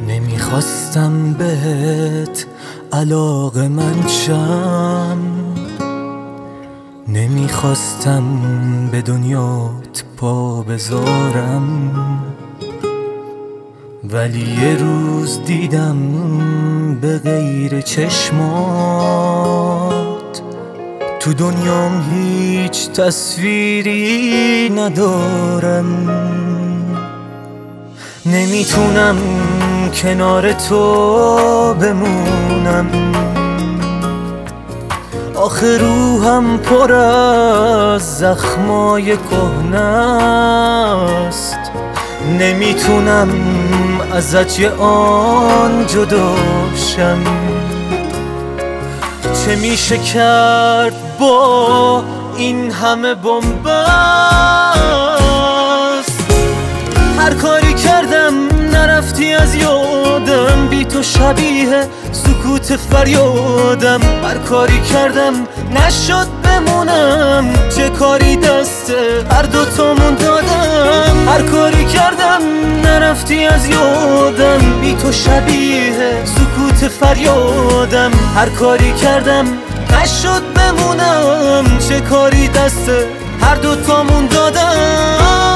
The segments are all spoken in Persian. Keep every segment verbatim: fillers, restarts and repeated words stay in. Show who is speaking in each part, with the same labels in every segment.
Speaker 1: نمیخواستم بهت علاقه من شم، نمیخواستم به دنیات پا بذارم، ولی یه روز دیدم به غیر چشمات تو دنیام هیچ تصویری ندارم. نمیتونم کنار تو بمونم، آخه روحم پر از زخمای کهنه است. نمیتونم ازت یه آن جدا شم. چه میشه کرد با این همه بنبست؟ هر کاری کردم نرفتی از یادم، بی تو شبیه سکوت فریادم. هر کاری کردم نشد بمونم، چه کاری دست هر دوتامون دادم. هر کاری کردم نرفتی از یادم، بی تو شبیه سکوت فریادم. هر کاری کردم نشد بمونم، چه کاری دست هر دوتامون دادم.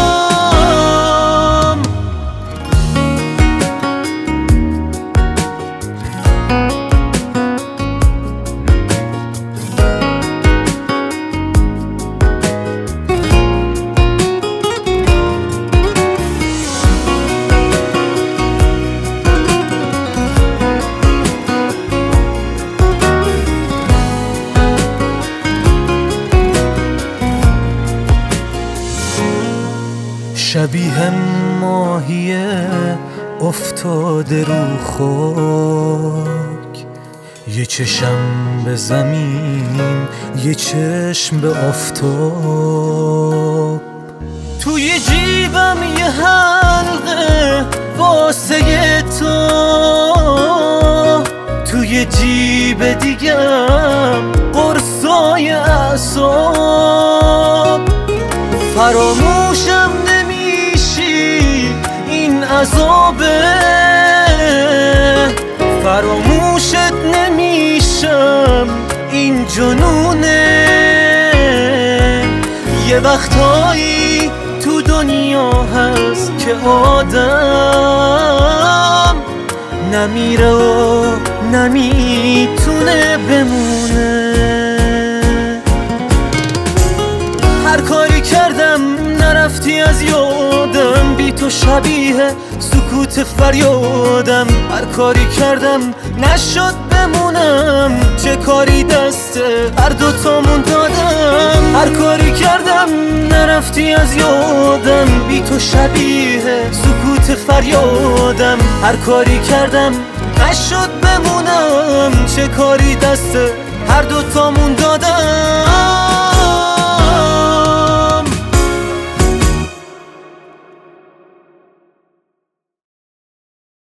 Speaker 1: شبیه ماهی افتاده رو خاک، یه چشم به زمین یه چشم به آفتاب. توی جیبم یه حلقه واسه تو، توی جیب دیگم قرصای اعصاب. فراموشم این عذابه، فراموشت نمیشم این جنونه. یه وقتایی تو دنیا هست که آدم نمیره و نمیتونه بمونه. هر کاری کردم نرفتی از یادم، بی تو شبیه سکوت فریادم. هر کاری کردم نشد بمونم، چه کاری دست هر دوتامون دادم. هر کاری کردم نرفتی از یادم، بی تو شبیه سکوت فریادم. هر کاری کردم نشد بمونم، چه کاری دست هر دوتامون دادم.